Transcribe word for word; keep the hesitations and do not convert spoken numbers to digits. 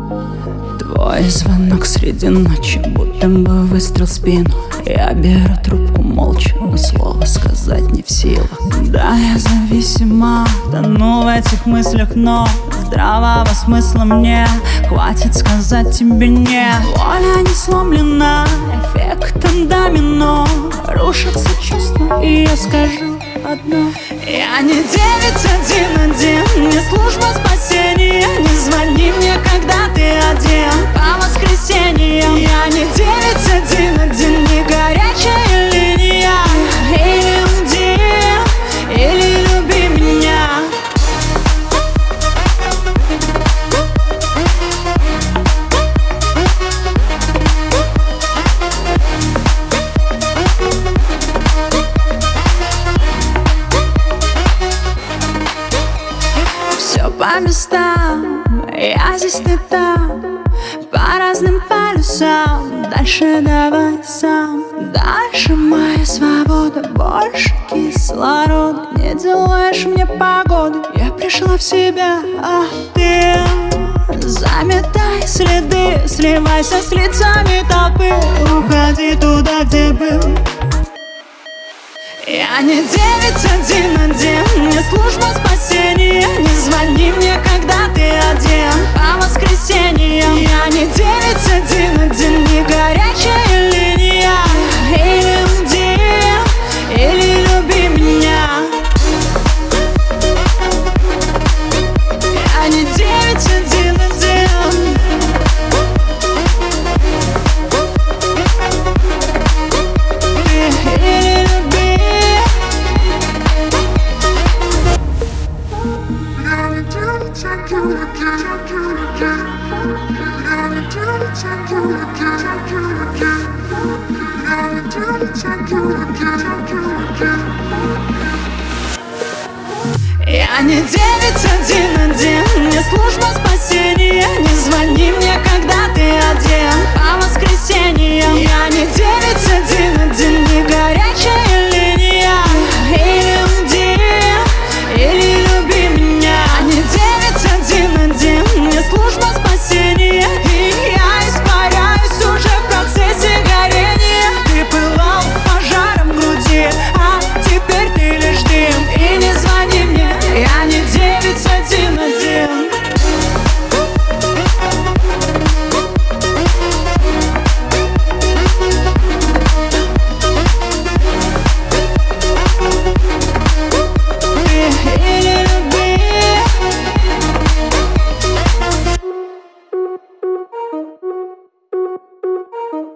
Твой звонок среди ночи, будто бы выстрел в спину. Я беру трубку молча, но слова сказать не в силах. Да, я зависима, тону в этих мыслях, но здравого смысла мне хватит сказать тебе нет. Воля не сломлена эффектом домино. Рушатся чувства, и я скажу одно: я не девять один один, не служба спасения. Не звони мне, когда ты один, по воскресеньям. Я не девять один один, не горячая линия. Или уйди, или люби меня. Все по местам, я здесь, ты там, по разным полюсам. Дальше давай сам, дальше моя свобода, больше кислорода. Не делаешь мне погоду, я пришла в себя, а ты заметай следы, сливайся с лицами толпы, уходи туда, где был. Я не девять один один, не служба спасения. Не звони мне, когда ты один, по воскресеньям. Я не девять один один, не горячая линия. Или уйди, или люби меня. Я не девять один один. Я не девять один один, не служба спасения. Не